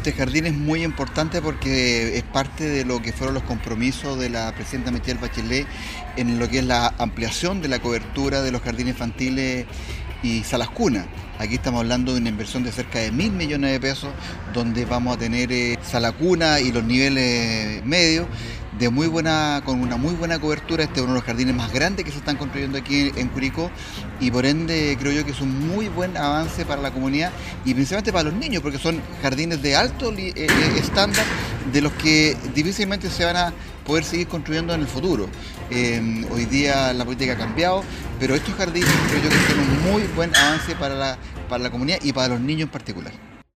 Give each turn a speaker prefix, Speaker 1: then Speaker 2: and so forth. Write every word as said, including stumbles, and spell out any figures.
Speaker 1: Este jardín es muy importante porque es parte de lo que fueron los compromisos de la presidenta Michelle Bachelet en lo que es la ampliación de la cobertura de los jardines infantiles y salas cuna. Aquí estamos hablando de una inversión de cerca de mil millones de pesos, donde vamos a tener eh, sala cuna y los niveles medios de muy buena, con una muy buena cobertura. Este es uno de los jardines más grandes que se están construyendo aquí en Curicó y por ende creo yo que es un muy buen avance para la comunidad y principalmente para los niños, porque son jardines de alto eh, eh, estándar de los que difícilmente se van a poder seguir construyendo en el futuro. Eh, hoy día la política ha cambiado, pero estos jardines creo yo que son un muy buen avance para la, para la comunidad y para los niños en particular.